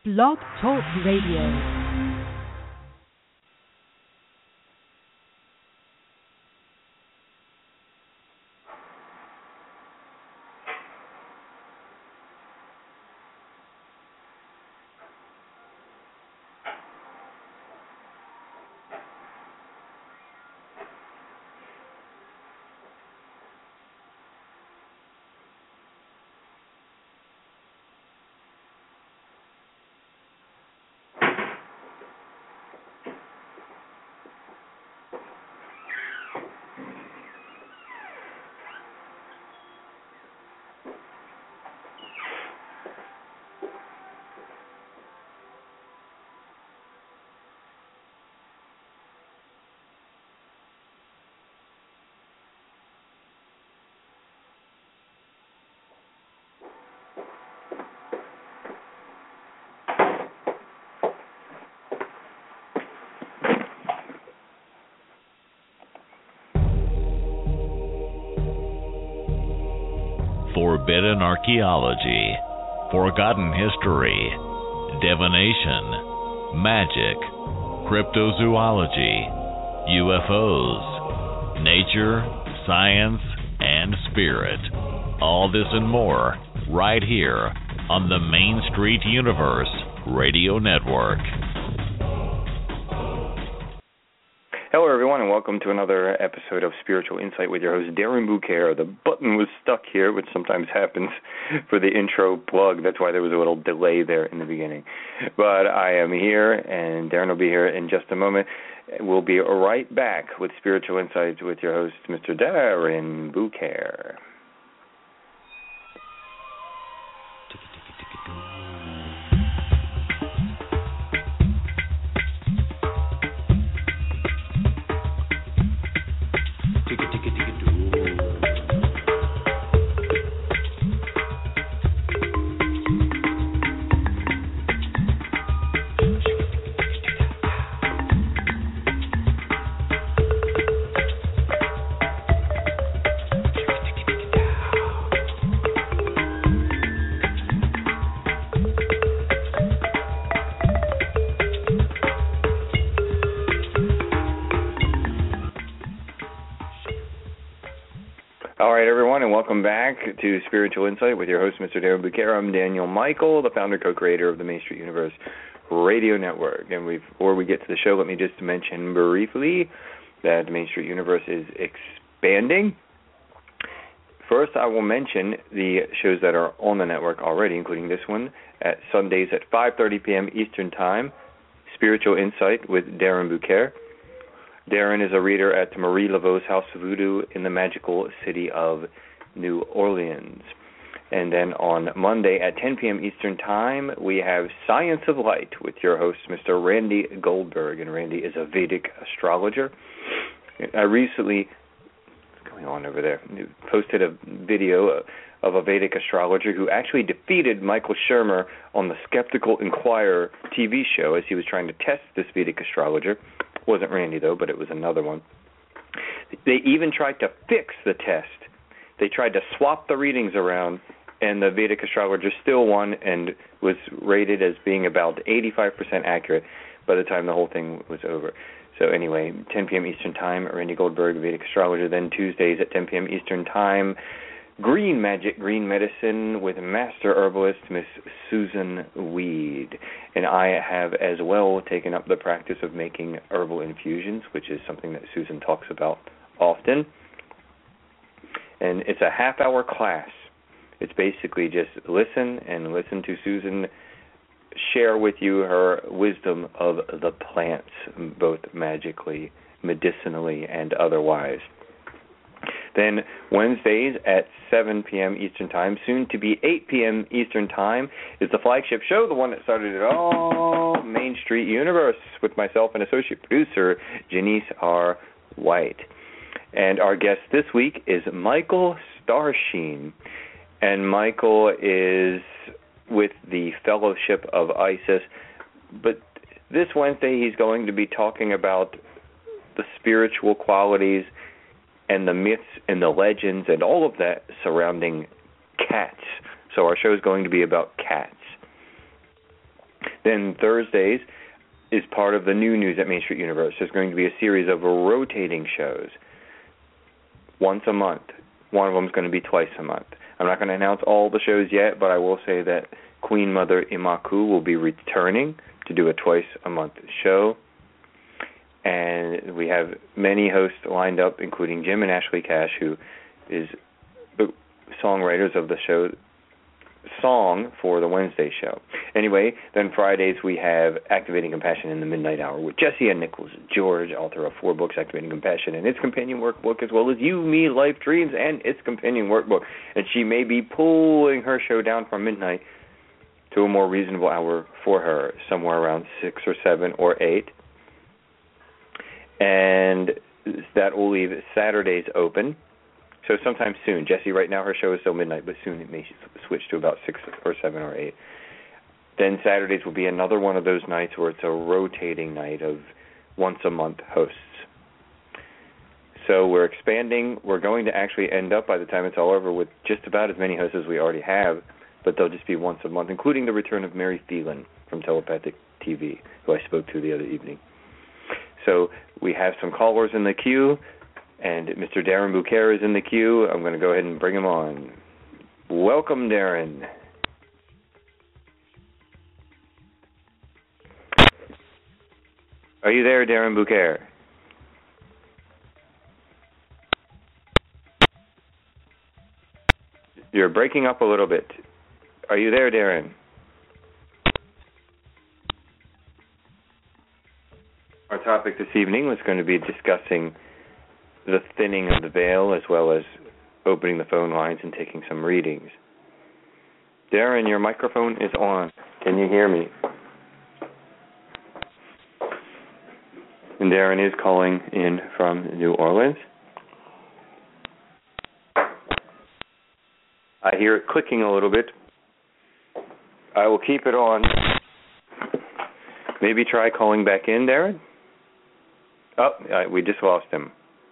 Blog Talk Radio. Forbidden archaeology, forgotten history, divination, magic, cryptozoology, UFOs, nature, science, and spirit. All this and more right here on the Main Street Universe Radio Network. Hello, everyone, and welcome to another episode of Spiritual Insight with your host, Darren Bouquet. The button was stuck here, which sometimes happens for the intro plug. That's why there was a little delay there in the beginning. But I am here, and Darren will be here in just a moment. We'll be right back with Spiritual Insights with your host, Mr. Darren Bouquet. All right, everyone, and welcome back to Spiritual Insight with your host, Mr. Darren Bouquet. I'm Daniel Michael, the founder, co-creator of the Main Street Universe Radio Network. And before we get to the show, let me just mention briefly that the Main Street Universe is expanding. First, I will mention the shows that are on the network already, including this one, at Sundays at 5:30 p.m. Eastern Time, Spiritual Insight with Darren Bouquet. Darren is a reader at Marie Laveau's House of Voodoo in the magical city of New Orleans. And then on Monday at 10 p.m. Eastern Time, we have Science of Light with your host, Mr. Randy Goldberg. And Randy is a Vedic astrologer. I recently, what's going on over there, posted a video of a Vedic astrologer who actually defeated Michael Shermer on the Skeptical Inquirer TV show as he was trying to test this Vedic astrologer. It wasn't Randy, though, but it was another one. They even tried to fix the test. They tried to swap the readings around, and the Vedic astrologer still won and was rated as being about 85% accurate by the time the whole thing was over. So anyway, 10 p.m. Eastern Time, Randy Goldberg, Vedic astrologer. Then Tuesdays at 10 p.m. Eastern Time, Green Magic, Green Medicine with Master Herbalist Miss Susan Weed. And I have as well taken up the practice of making herbal infusions, which is something that Susan talks about often. And it's a half-hour class. It's basically just listen to Susan share with you her wisdom of the plants, both magically, medicinally, and otherwise. Then Wednesdays at 7 p.m. Eastern Time, soon to be 8 p.m. Eastern Time, is the flagship show, the one that started it all, Main Street Universe, with myself and associate producer, Janice R. White. And our guest this week is Michael Starsheen. And Michael is with the Fellowship of Isis. But this Wednesday he's going to be talking about the spiritual qualities and the myths and the legends and all of that surrounding cats. So our show is going to be about cats. Then Thursdays is part of the new News at Main Street Universe. There's going to be a series of rotating shows once a month. One of them is going to be twice a month. I'm not going to announce all the shows yet, but I will say that Queen Mother Imaku will be returning to do a twice-a-month show. And we have many hosts lined up, including Jim and Ashley Cash, who is the songwriters of the show Song for the Wednesday show. Anyway, then Fridays we have Activating Compassion in the Midnight Hour with Jesse Ann Nichols George, author of 4 books, Activating Compassion and its companion workbook, as well as You, Me, Life, Dreams, and its companion workbook. And she may be pulling her show down from midnight to a more reasonable hour for her, somewhere around 6 or 7 or 8. And that will leave Saturdays open. So sometime soon. Jessie, right now her show is still midnight, but soon it may switch to about 6 or 7 or 8. Then Saturdays will be another one of those nights where it's a rotating night of once-a-month hosts. So we're expanding. We're going to actually end up, by the time it's all over, with just about as many hosts as we already have, but they'll just be once a month, including the return of Mary Phelan from Telepathic TV, who I spoke to the other evening. So we have some callers in the queue, and Mr. Darren Bouquet is in the queue. I'm going to go ahead and bring him on. Welcome, Darren. Are you there, Darren Bouquet? You're breaking up a little bit. Are you there, Darren? Our topic this evening was going to be discussing the thinning of the veil, as well as opening the phone lines and taking some readings. Darren, your microphone is on. Can you hear me? And Darren is calling in from New Orleans. I hear it clicking a little bit. I will keep it on. Maybe try calling back in, Darren? Oh, we just lost him.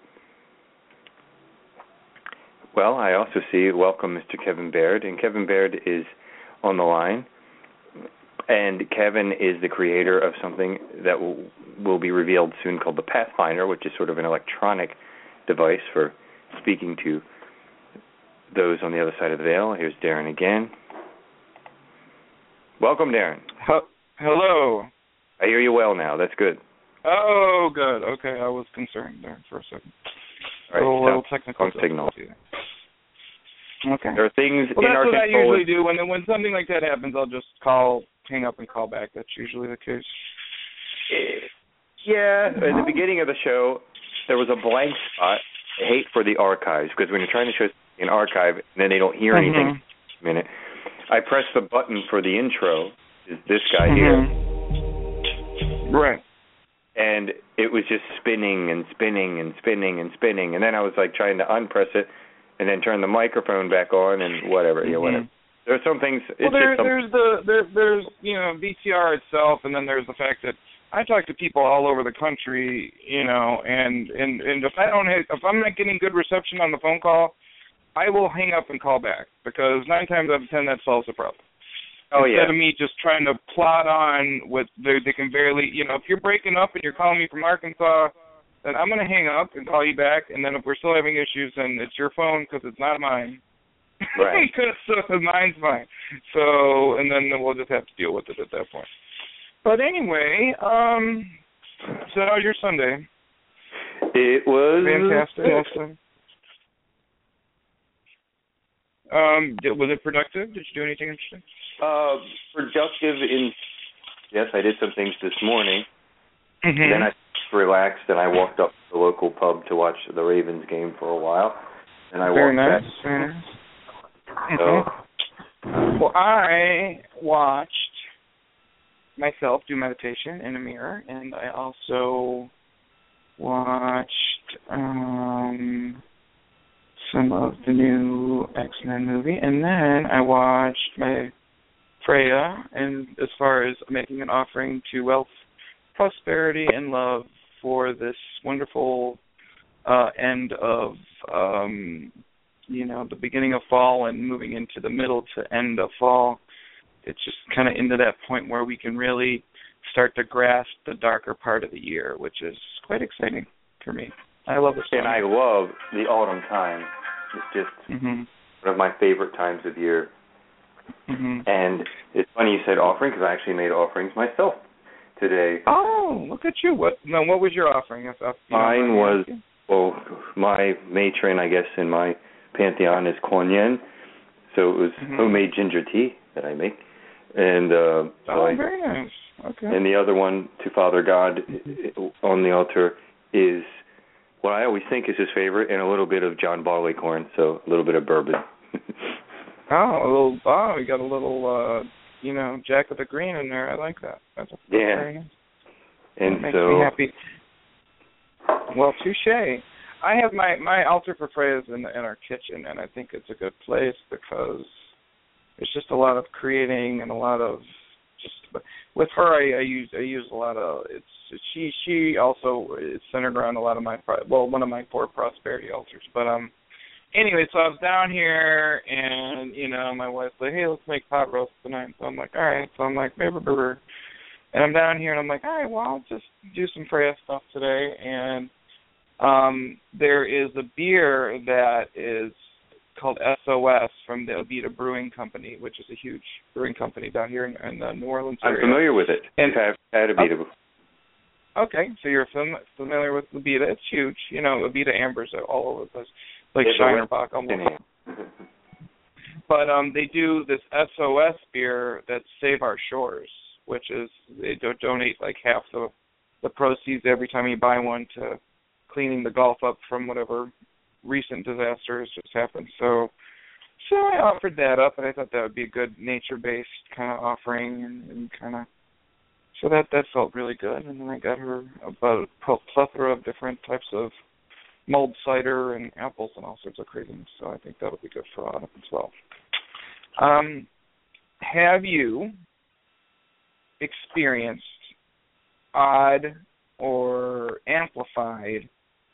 Well, I also see, welcome Mr. Kevin Baird, and Kevin Baird is on the line. And Kevin is the creator of something that will be revealed soon called the Pathfinder, which is sort of an electronic device for speaking to those on the other side of the veil. Here's Darren again. Welcome, Darren. Hello. I hear you well now. That's good. Oh, good. Okay, I was concerned there for a second. All right, a little technical signal. Okay. There are things well, in our control. That's what I usually do. When something like that happens, I'll just hang up and call back. That's usually the case. Yeah. At the beginning of the show, there was a blank spot. I hate for the archives, because when you're trying to show an archive and then they don't hear anything in a minute, I press the button for the intro, is this guy here. Right. And it was just spinning and spinning and spinning and spinning. And then I was like trying to unpress it and then turn the microphone back on and whatever. Yeah, whatever. There are some things. Well, there's VCR itself, and then there's the fact that I talk to people all over the country, and if I'm not getting good reception on the phone call, I will hang up and call back, because 9 times out of 10 that solves the problem. Instead of me just trying to plod on with they can barely, if you're breaking up and you're calling me from Arkansas, then I'm going to hang up and call you back, and then if we're still having issues, then it's your phone because it's not mine. Right. So mine's mine. So, and then we'll just have to deal with it at that point. But anyway, so how was your Sunday? It was fantastic. Was it productive? Did you do anything interesting? Productive yes, I did some things this morning. Mm-hmm. And then I relaxed and I walked up to the local pub to watch the Ravens game for a while. And I walked back. Very nice. So, well, I watched myself do meditation in a mirror, and I also watched some of the new X-Men movie, and then I watched my Freya, and as far as making an offering to wealth, prosperity, and love for this wonderful end of the beginning of fall and moving into the middle to end of fall, it's just kind of into that point where we can really start to grasp the darker part of the year, which is quite exciting for me. I love this. And I love the autumn time. It's just one of my favorite times of year. And it's funny you said offering, because I actually made offerings myself today. Oh, look at you! What was your offering? Mine was, my matron, I guess, in my pantheon is Kuan Yin, so it was homemade ginger tea that I make, and very nice. Okay. And the other one, to Father God, on the altar, is what I always think is his favorite, and a little bit of John Barleycorn, so a little bit of bourbon. You got a little, Jack of the Green in there. I like that. That's very nice. And that makes me happy. Well, touche. I have my altar for Freya's in our kitchen, and I think it's a good place because there's just a lot of creating and a lot of just with her. I use a lot of she also is centered around a lot of one of my 4 prosperity altars. But anyway, so I was down here, and my wife's like, hey, let's make pot roast tonight. So I'm like, all right. So I'm like, and I'm down here, and I'm like, all right, well, I'll just do some Freya stuff today. And there is a beer that is called SOS from the Abita Brewing Company, which is a huge brewing company down here in the New Orleans area. I'm familiar with it. And I've had Abita before. Okay, so you're familiar with Abita. It's huge. Abita Ambers are all over the place, like Shinerbach almost. But they do this SOS beer that's Save Our Shores, which is they donate like half the proceeds every time you buy one to cleaning the Gulf up from whatever recent disaster has just happened. So I offered that up, and I thought that would be a good nature-based kind of offering, and kind of so that felt really good. And then I got her about a plethora of different types of mulled cider and apples and all sorts of craziness. So I think that'll be good for autumn as well. Have you experienced odd or amplified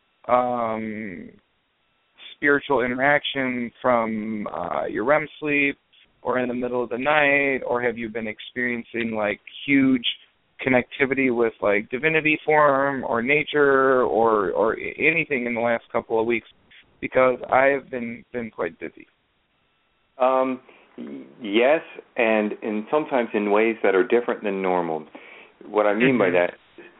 spiritual interaction from your REM sleep or in the middle of the night, or have you been experiencing like huge connectivity with like divinity form or nature or anything in the last couple of weeks? Because I've been quite busy. Yes, and sometimes in ways that are different than normal. What I mean by that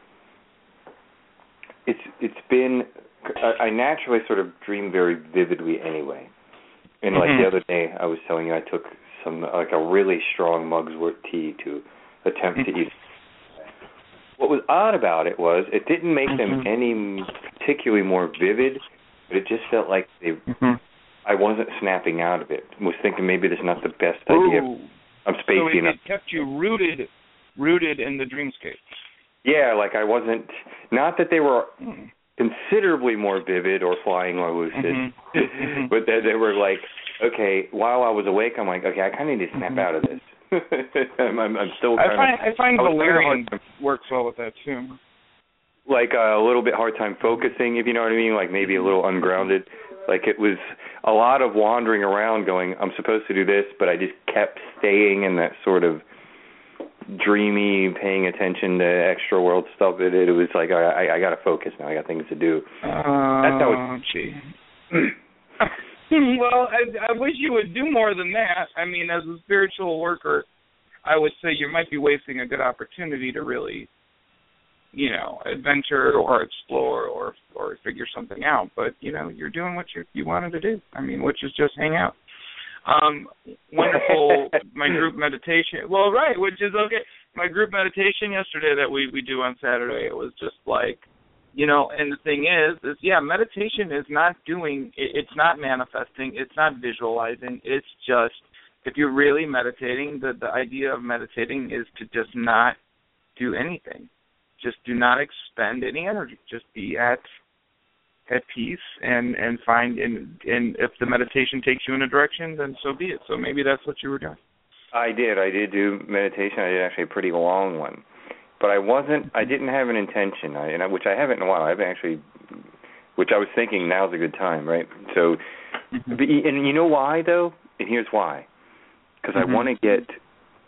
is it's been, I naturally sort of dream very vividly anyway. And like the other day, I was telling you I took like a really strong Mugswort tea to attempt to eat. What was odd about it was it didn't make them any particularly more vivid, but it just felt like I wasn't snapping out of it. I was thinking maybe this is not the best idea. I'm spacey enough. So it kept you rooted in the dreamscape. Yeah, like I wasn't, not that they were considerably more vivid or flying or lucid, but that they were like, okay, while I was awake, I'm like, okay, I kind of need to snap out of this. I'm still trying I find Valerian works well with that too. Like a little bit hard time focusing, if you know what I mean, like maybe a little ungrounded. Like it was a lot of wandering around going, I'm supposed to do this, but I just kept staying in that sort of dreamy, paying attention to extra world stuff. It was like, I got to focus now. I got things to do. That's how gee. Well, I wish you would do more than that. I mean, as a spiritual worker, I would say you might be wasting a good opportunity to really, adventure or explore or figure something out. But, you're doing what you wanted to do. I mean, which is just hang out. Wonderful, my group meditation. Well, right, which is okay. My group meditation yesterday that we do on Saturday, it was just like, and the thing is meditation is not it's not manifesting, it's not visualizing, it's just, if you're really meditating, the idea of meditating is to just not do anything. Just do not expend any energy. Just be at peace and find, and if the meditation takes you in a direction, then so be it. So maybe that's what you were doing. I did do meditation. I did actually a pretty long one. But I didn't have an intention, which I haven't in a while. Which I was thinking now's a good time, right? So, and you know why, though? And here's why. Because I want to get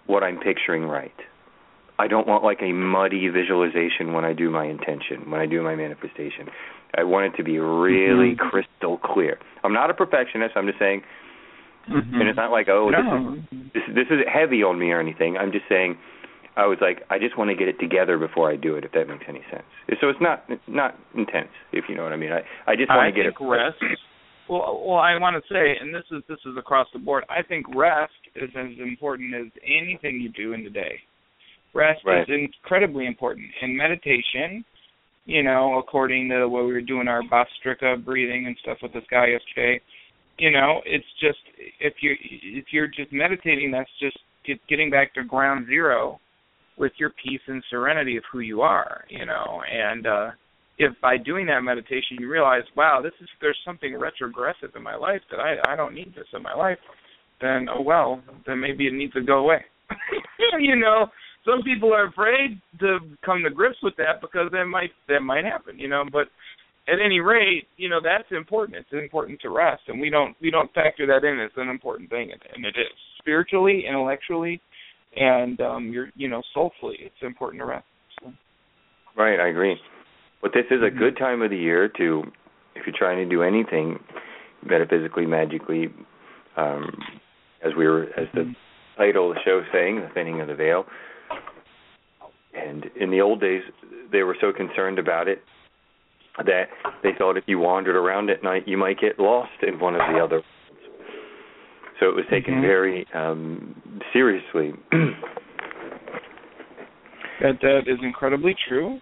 what I'm picturing right. I don't want like a muddy visualization when I do my intention, when I do my manifestation. I want it to be really crystal clear. I'm not a perfectionist. I'm just saying, and it's not like, this is heavy on me or anything. I'm just saying, I was like, I just want to get it together before I do it, if that makes any sense. So it's not intense, if you know what I mean. I just want to get it. Rest. Well, I want to say, and this is across the board. I think rest is as important as anything you do in the day. Rest is incredibly important. And meditation, you know, according to what we were doing our Bhastrika breathing and stuff with this guy yesterday, you know, it's just if you're just meditating, that's just getting back to ground zero with your peace and serenity of who you are, you know. And if by doing that meditation you realize, wow, there's something retrogressive in my life that I don't need this in my life, then then maybe it needs to go away. You know, some people are afraid to come to grips with that because that might happen, you know. But at any rate, you know, that's important. It's important to rest, and we don't factor that in as an important thing, and it is spiritually, intellectually, and soulfully. It's important to rest. So. Right, I agree. But this is a good time of the year to, if you're trying to do anything metaphysically, magically, as the title of the show saying, the thinning of the veil. And in the old days, they were so concerned about it that they thought if you wandered around at night, you might get lost in one of the other worlds. So it was taken very seriously. That is incredibly true.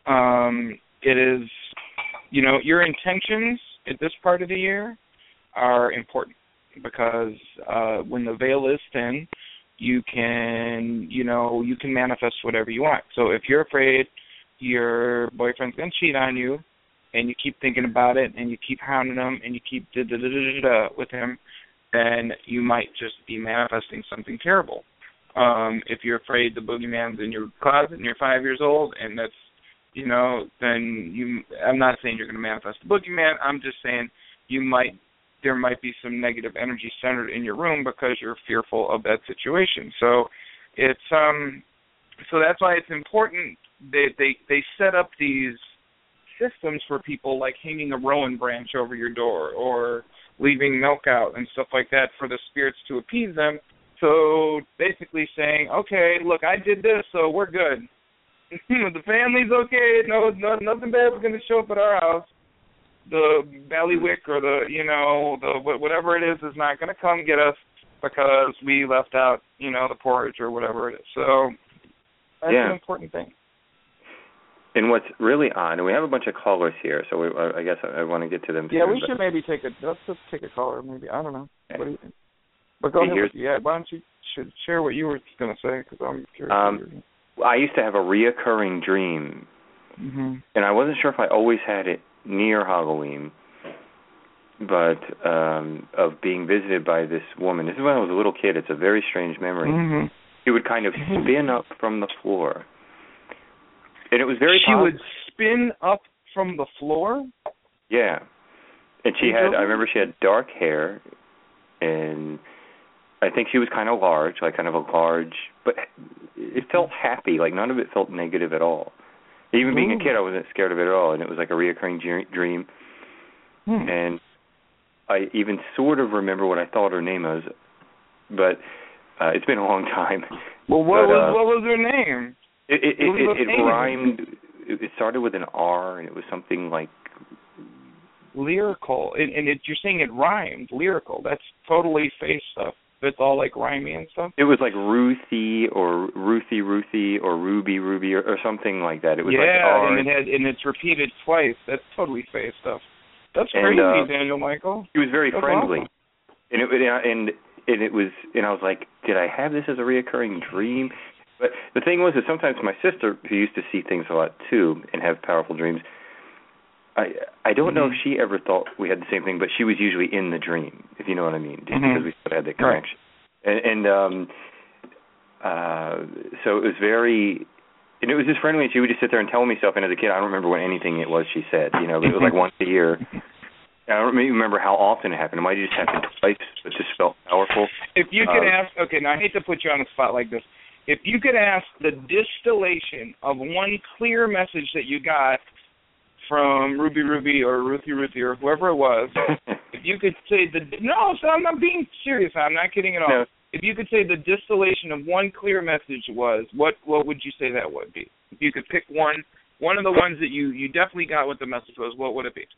It is, you know, your intentions at this part of the year are important because when the veil is thin, you can manifest whatever you want. So if you're afraid your boyfriend's going to cheat on you and you keep thinking about it and you keep hounding him and you keep with him, then you might just be manifesting something terrible. If you're afraid the boogeyman's in your closet and you're 5 years old and that's, you know, then I'm not saying you're going to manifest the boogeyman. I'm just saying there might be some negative energy centered in your room because you're fearful of that situation. So it's so that's why it's important that they set up these systems for people, like hanging a rowan branch over your door or leaving milk out and stuff like that for the spirits to appease them. So basically saying, okay, look, I did this, so we're good. The family's okay. No, nothing bad is going to show up at our house. The bailiwick or the whatever it is not going to come get us because we left out, you know, the porridge or whatever it is. So that's an important thing. And what's really odd, and we have a bunch of callers here, so I guess I want to get to them. Yeah, we should maybe let's just take a caller. Maybe, I don't know. Okay. What do you think? But go ahead. Why don't you share what you were going to say? Because I'm curious. I used to have a reoccurring dream, and I wasn't sure if I always had it near Halloween, but of being visited by this woman. This is when I was a little kid. It's a very strange memory. She would kind of spin up from the floor. And it was very She would spin up from the floor? Yeah. And I remember she had dark hair, and I think she was kind of large, but it felt happy. Like none of it felt negative at all. Even being a kid, I wasn't scared of it at all, and it was like a reoccurring dream. And I even sort of remember what I thought her name was, but it's been a long time. Well, what was her name? It rhymed. It started with an R, and it was something like lyrical. And you're saying it rhymed, lyrical. That's totally face stuff. It's all like rhyming and stuff. It was like Ruthie or Ruthie or Ruby or something like that. It was like R. and it's repeated twice. That's totally face stuff. That's crazy, Daniel Michael. He was very friendly, awesome. and I was like, did I have this as a reoccurring dream? But the thing was that sometimes my sister, who used to see things a lot too and have powerful dreams, I don't know if she ever thought we had the same thing, but she was usually in the dream, if you know what I mean, just because we still had that connection. Right. And so it was very, and it was just friendly, and she would just sit there and tell me stuff, and as a kid, I don't remember what anything it was she said, you know, but it was like once a year. I don't really remember how often it happened. It might have just happened twice, but just felt powerful. If you could ask, okay, now I hate to put you on the spot like this. If you could ask the distillation of one clear message that you got from Ruby or Ruthie or whoever it was, if you could say so I'm not being serious. I'm not kidding at all. No. If you could say the distillation of one clear message was, what would you say that would be? If you could pick one of the ones that you definitely got what the message was, what would it be?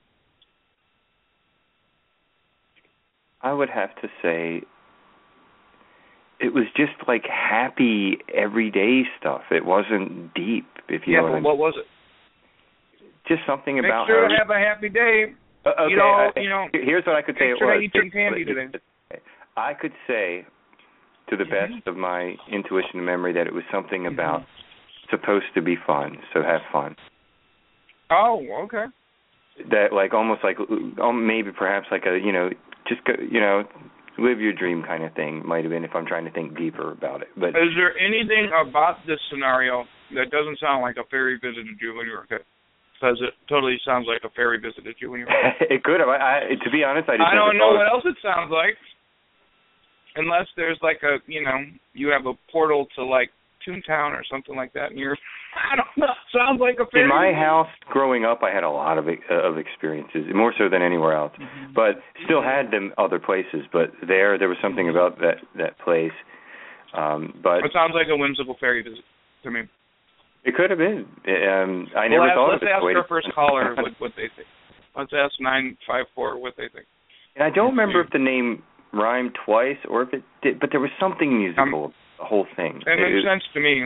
I would have to say it was just like happy everyday stuff. It wasn't deep, if you know what I mean. What was it? Just something about Make sure her. to have a happy day. Okay, here's what I could say it make sure was. to eat some candy today. I could say, to the best of my intuition and memory, that it was something about supposed to be fun, so have fun. Oh, okay. That almost like maybe perhaps like a just go, live your dream kind of thing might have been if I'm trying to think deeper about it. But is there anything about this scenario that doesn't sound like a fairy visited you when you were a kid? Because it totally sounds like a fairy visited you when you were a kid. It could have. To be honest, I don't know what else it sounds like. Unless there's you have a portal to Toontown or something like that, and I don't know. Sounds like a fairy. In my house, growing up, I had a lot of experiences, more so than anywhere else. But still had them other places. But there was something about that place. But it sounds like a whimsical fairy visit to me. It could have been. I never thought of it. Let's ask our first caller what they think. Let's ask 954 what they think. And I don't remember if the name rhymed twice or if it did, but there was something musical. The whole thing. It makes sense to me.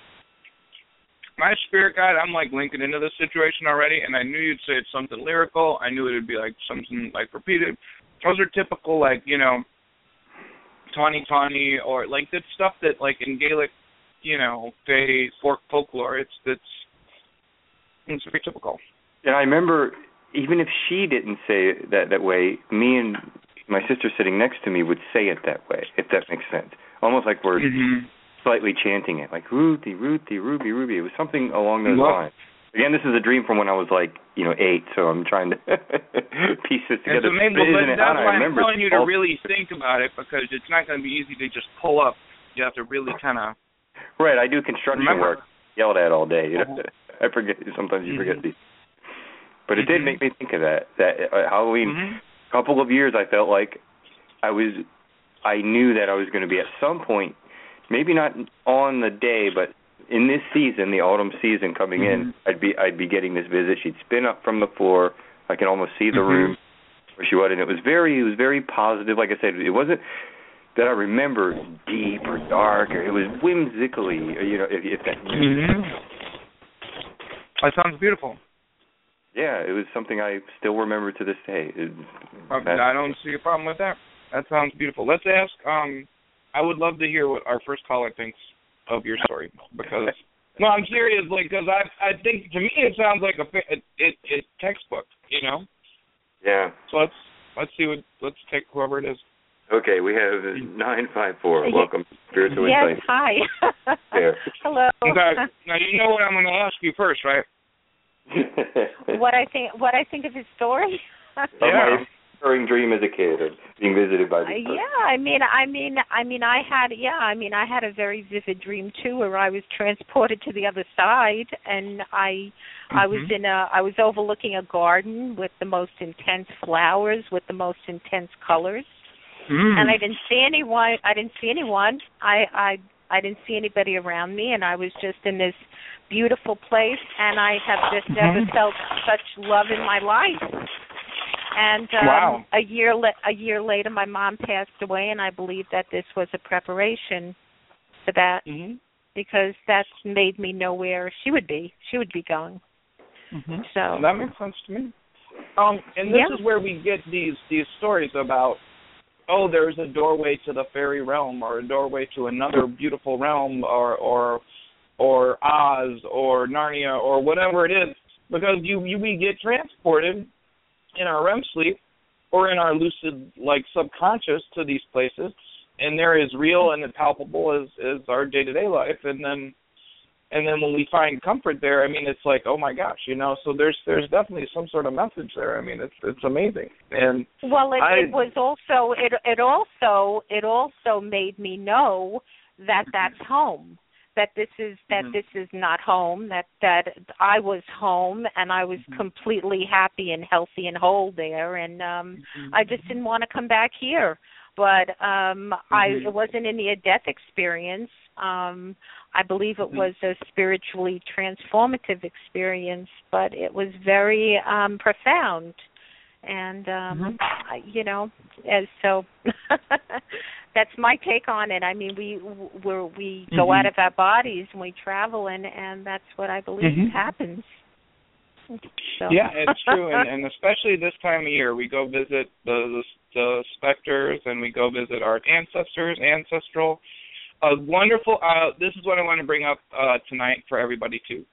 My spirit guide, I'm linking into this situation already, and I knew you'd say it's something lyrical. I knew it would be something repeated. Those are typical tawny or that stuff that in Gaelic, Fae folklore. It's very typical. And I remember even if she didn't say it that way, me and my sister sitting next to me would say it that way, if that makes sense. Almost like we're slightly chanting it, like Ruthie, Ruthie, Ruby, Ruby. It was something along those lines. Again, this is a dream from when I was 8, so I'm trying to piece this together. But that's why I'm telling you to really think about it, because it's not going to be easy to just pull up. You have to really kind of... Right, I do construction work, yelled at all day. I forget, sometimes you forget these. But it did make me think of that Halloween, couple of years I felt like I knew that I was going to be at some point, maybe not on the day, but in this season, the autumn season coming in, I'd be getting this visit. She'd spin up from the floor. I can almost see the room where she was, and it was very positive. Like I said, it wasn't that I remember deep or dark, or it was whimsically, if that. That sounds beautiful. Yeah, it was something I still remember to this day. I don't see a problem with that. That sounds beautiful. Let's ask. I would love to hear what our first caller thinks of your story, because no, I'm serious. Because I think to me it sounds like it's textbook. Yeah. So let's see let's take whoever it is. Okay, we have 954. Welcome to Spiritual Insight. Yes, hi. There. Hello. Now you know what I'm going to ask you first, right? What I think of his story? My recurring dream as a kid of being visited by this person. I had a very vivid dream too, where I was transported to the other side, and I was overlooking a garden with the most intense flowers, with the most intense colors, and I didn't see anyone. I didn't see anybody around me, and I was just in this beautiful place, and I have just never felt such love in my life. And a year later, my mom passed away, and I believe that this was a preparation for that, because that made me know where she would be. She would be going. So that makes sense to me. And this is where we get these stories about, there's a doorway to the fairy realm, or a doorway to another beautiful realm, or Oz, or Narnia, or whatever it is, because we get transported in our REM sleep or in our lucid, subconscious to these places, and they're as real and as palpable as our day-to-day life. And then And then when we find comfort there, I mean, it's like, oh my gosh, you know. So there's definitely some sort of message there. I mean, it's amazing. And well, it was also it also made me know that that's home. That this is not home. That I was home and I was completely happy and healthy and whole there. And I just didn't want to come back here. But it wasn't any death experience. I believe it was a spiritually transformative experience, but it was very profound. And, you know, so that's my take on it. I mean, we go out of our bodies and we travel, and that's what I believe happens. So. Yeah, it's true, and especially this time of year, we go visit the specters, and we go visit our ancestors, ancestral. Wonderful. This is what I want to bring up tonight for everybody too.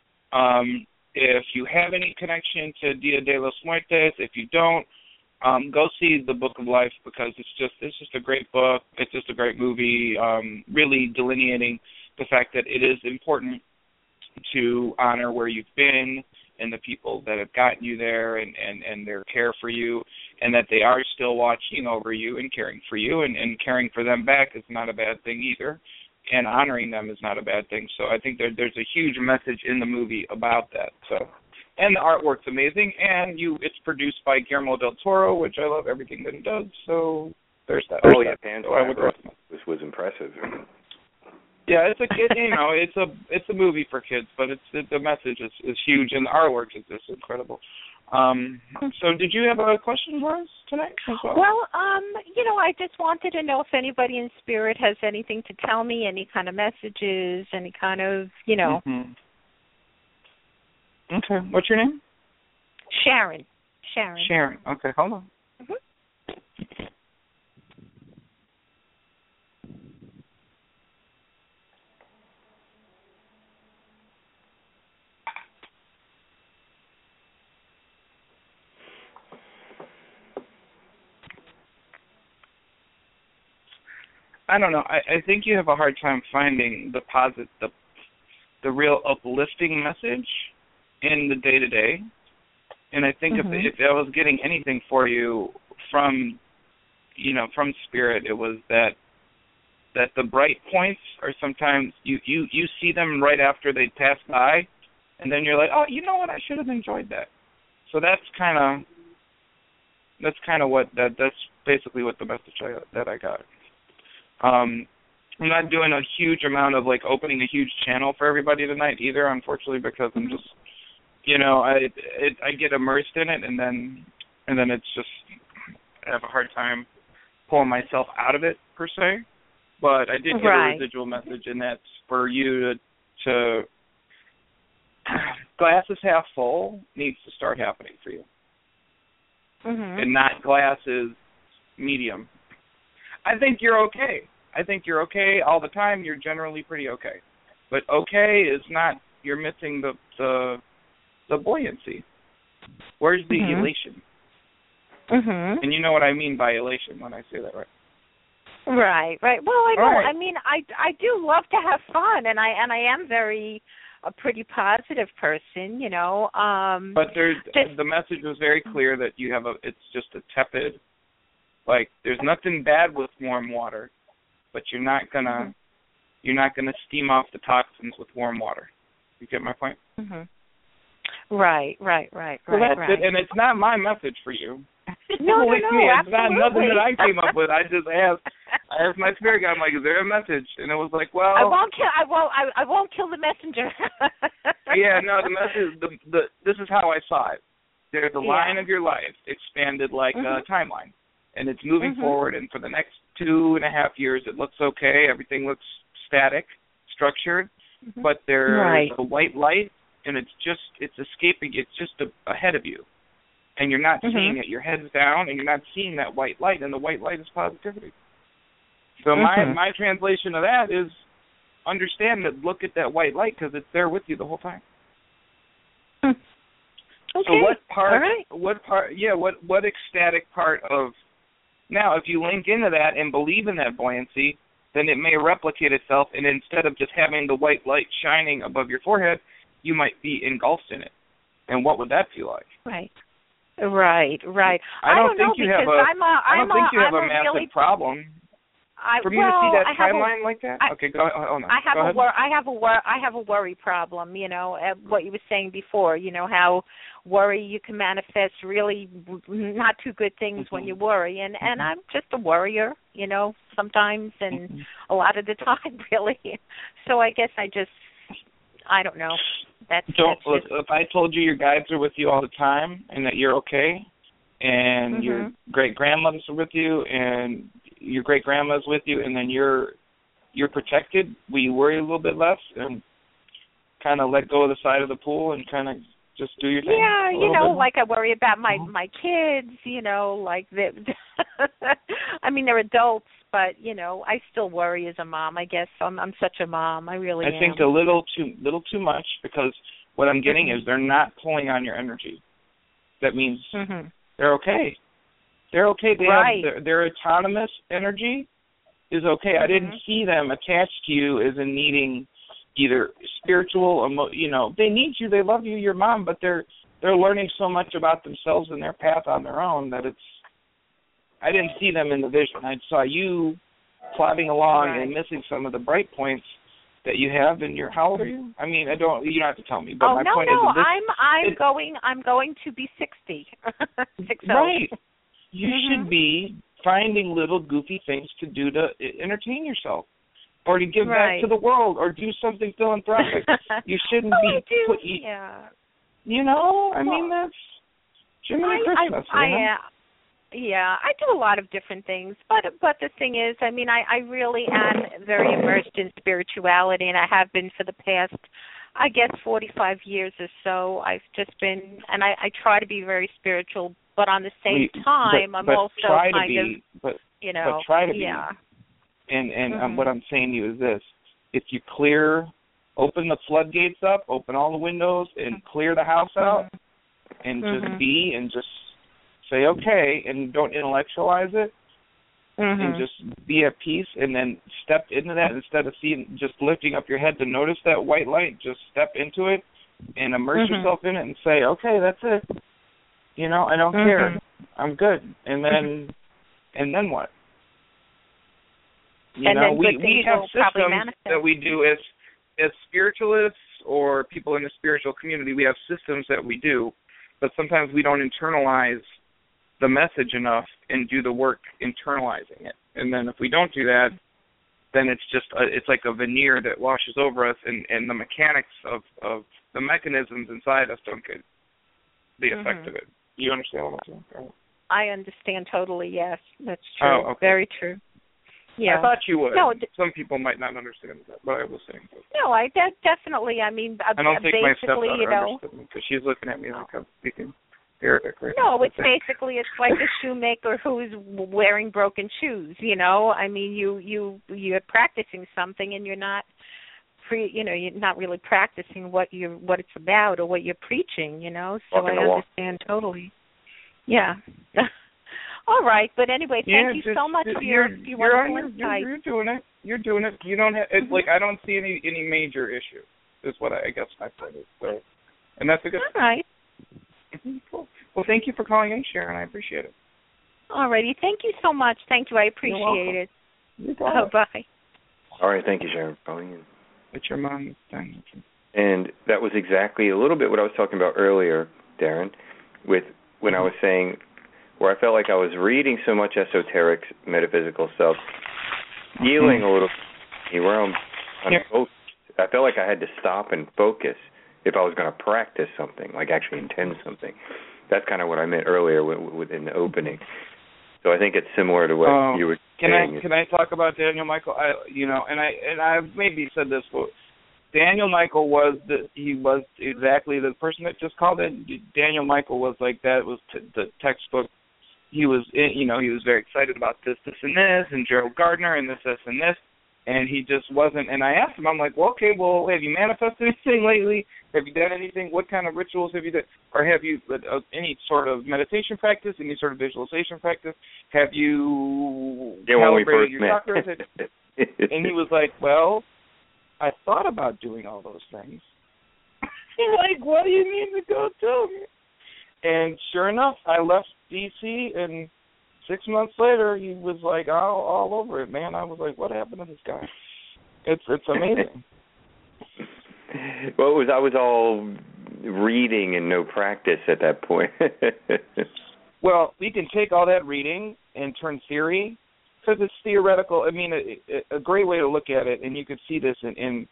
If you have any connection to Dia de los Muertos, if you don't, go see the Book of Life, because it's just a great book. It's just a great movie, really delineating the fact that it is important to honor where you've been and the people that have gotten you there and their care for you, and that they are still watching over you and caring for you, and caring for them back is not a bad thing either, and honoring them is not a bad thing. So I think there's a huge message in the movie about that. So, and the artwork's amazing, and it's produced by Guillermo del Toro, which I love everything that he does. So there's that. Pan's Labyrinth was impressive. Yeah, it's a movie for kids, but the message is huge, and the artwork is just incredible. So did you have a question for us tonight as well? Well, you know, I just wanted to know if anybody in spirit has anything to tell me, any kind of messages, any kind of, you know. Okay. What's your name? Sharon. Sharon. Okay, hold on. I don't know. I think you have a hard time finding the real uplifting message in the day-to-day. And I think if I was getting anything for you from spirit, it was that the bright points are sometimes you see them right after they pass by, and then you're like, oh, you know what? I should have enjoyed that. So that's basically what the message that I got. I'm not doing a huge amount of opening a huge channel for everybody tonight either, unfortunately, because I'm just, I get immersed in it, and then it's just, I have a hard time pulling myself out of it per se. But I did get a residual message, and that's for you to glass is half full needs to start happening for you, and not glass is medium. I think you're okay. I think you're okay all the time. You're generally pretty okay. But okay is not, you're missing the buoyancy. Where's the elation? And you know what I mean by elation when I say that, right? Right. Well, I know. Right. I mean, I do love to have fun, and I am a pretty positive person, you know. But the message was very clear that you have it's just a tepid. There's nothing bad with warm water, but you're not gonna steam off the toxins with warm water. You get my point? Right. Well, that's it, and it's not my message for you. No, me. It's absolutely. not nothing that I came up with. I just asked my spirit guide. I'm like, is there a message? And it was like, well, I won't kill the messenger. Yeah, no, the message. This is how I saw it. There's a line of your life expanded like a timeline. And it's moving forward, and for the next 2.5 years, it looks okay. Everything looks static, structured, but there's a white light, and it's escaping. It's just ahead of you, and you're not seeing it. Your head's down, and you're not seeing that white light, and the white light is positivity. So my translation of that is understand that. Look at that white light because it's there with you the whole time. Okay. So what part? All right. What part? Yeah. What ecstatic part of? Now, if you link into that and believe in that buoyancy, then it may replicate itself, and instead of just having the white light shining above your forehead, you might be engulfed in it. And what would that feel like? Right. I don't think you have a massive problem. For me to see that timeline like that? Okay, go ahead. Oh, no. I have a worry problem, you know, what you were saying before, you know, how worry, you can manifest really not too good things when you worry. And I'm just a worrier, you know, sometimes and a lot of the time, really. So I guess I don't know. If I told you your guides are with you all the time and that you're okay, and your great-grandmothers are with you, and your great-grandma's with you, and then you're protected, will you worry a little bit less and kind of let go of the side of the pool and kind of just do your thing? Yeah, you know, like I worry about my kids, you know, like I mean, they're adults, but, you know, I still worry as a mom, I guess. I'm such a mom. I really am. I think a little too much, because what I'm getting is they're not pulling on your energy. That means they're okay. They're okay. They have their autonomous energy is okay. I didn't see them attached to you as in needing either spiritual, you know, they need you, they love you, your mom, but they're learning so much about themselves and their path on their own that I didn't see them in the vision. I saw you plodding along and missing some of the bright points that you have in your. How old are you? I mean, you don't have to tell me, but my point is I'm going to be 60. 60. Right. You should be finding little goofy things to do to entertain yourself, or to give back to the world, or do something philanthropic. You shouldn't you know, I mean, that's Jiminy Christmas. I do a lot of different things, but the thing is, I mean, I really am very immersed in spirituality, and I have been for the past, I guess, 45 years or so. I've just been, and I try to be very spiritual, but on the same time, I'm also kind of, you know, but try to be. And what I'm saying to you is this: if you open the floodgates up, open all the windows, and clear the house out, and just be, and just say okay, and don't intellectualize it, and just be at peace, and then step into that instead of just lifting up your head to notice that white light. Just step into it and immerse yourself in it, and say, okay, that's it. You know, I don't care. I'm good. And then what? You know, we have systems that we do as spiritualists or people in the spiritual community. We have systems that we do, but sometimes we don't internalize the message enough and do the work internalizing it. And then if we don't do that, then it's just it's like a veneer that washes over us, and the mechanics of the mechanisms inside us don't get the effect of it. You understand what I'm saying? I understand totally, yes. That's true. Oh, okay. Very true. Yeah. I thought you would. No, some people might not understand that, but I was saying that. No, definitely. I mean, I don't think my stepdaughter understood me, because she's looking at me like I'm speaking Arabic right now. No, it's like a shoemaker who's wearing broken shoes, you know? I mean, you're practicing something, and you're not you're not really practicing what it's about or what you're preaching, you know? So I understand totally. Yeah. All right, but anyway, thank you so much for your wonderful insight. You're doing it. You're doing it. You don't have like I don't see any major issue. Is what I guess my point is. So, and that's a good. All right. Cool. Well, thank you for calling in, Sharon. I appreciate it. All righty. Thank you so much. Thank you. I appreciate it. You're welcome. Bye. All right. Thank you, Sharon, for calling in. It's your mom. And that was exactly a little bit what I was talking about earlier, Darren, with when I was saying where I felt like I was reading so much esoteric, metaphysical stuff, feeling a little where I'm unfocused. I felt like I had to stop and focus if I was going to practice something, like actually intend something. That's kind of what I meant earlier within the opening. So I think it's similar to what you were saying. Can I talk about Daniel Michael? I've maybe said this, but Daniel Michael was exactly the person that just called it. Daniel Michael was like that. It was the textbook. He was very excited about this, and this, and Gerald Gardner, and this, and this. And he just wasn't. And I asked him, I'm like, well, okay, have you manifested anything lately? Have you done anything? What kind of rituals have you done? Or have you any sort of meditation practice, any sort of visualization practice? Have you calibrated your chakras? And he was like, well, I thought about doing all those things. I'm like, what do you mean to go tell me? And sure enough, I left D.C., and 6 months later, he was like all over it, man. I was like, what happened to this guy? It's amazing. Well, I was all reading and no practice at that point. Well, we can take all that reading and turn theory, because it's theoretical. I mean, a great way to look at it, and you can see this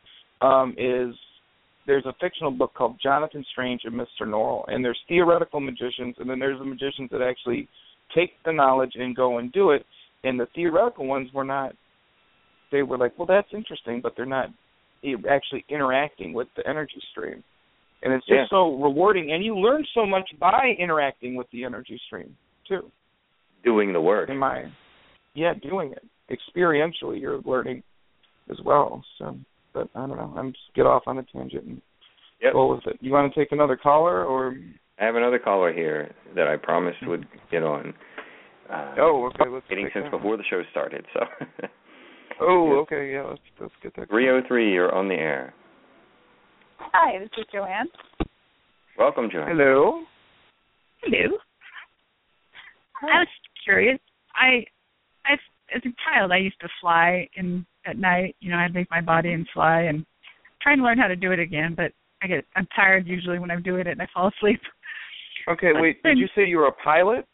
is there's a fictional book called Jonathan Strange and Mr. Norrell, and there's theoretical magicians, and then there's the magicians that actually take the knowledge and go and do it. And the theoretical ones were not. They were like, well, that's interesting, but they're not actually interacting with the energy stream. And it's just so rewarding, and you learn so much by interacting with the energy stream, too. Doing the work. Doing it. Experientially, you're learning as well. So, but I don't know. I'm just get off on a tangent and go with it. You want to take another caller, or? I have another caller here that I promised would get on. Okay. Let's waiting since before the show started, so. Okay. Yeah, let's get that. 303, you're on the air. Hi, this is Joanne. Welcome, Joanne. Hello. Hello. I was curious. As a child, I used to fly at night. You know, I'd make my body and fly, and trying to learn how to do it again. But I'm tired usually when I'm doing it, and I fall asleep. Okay, wait. Did you say you were a pilot?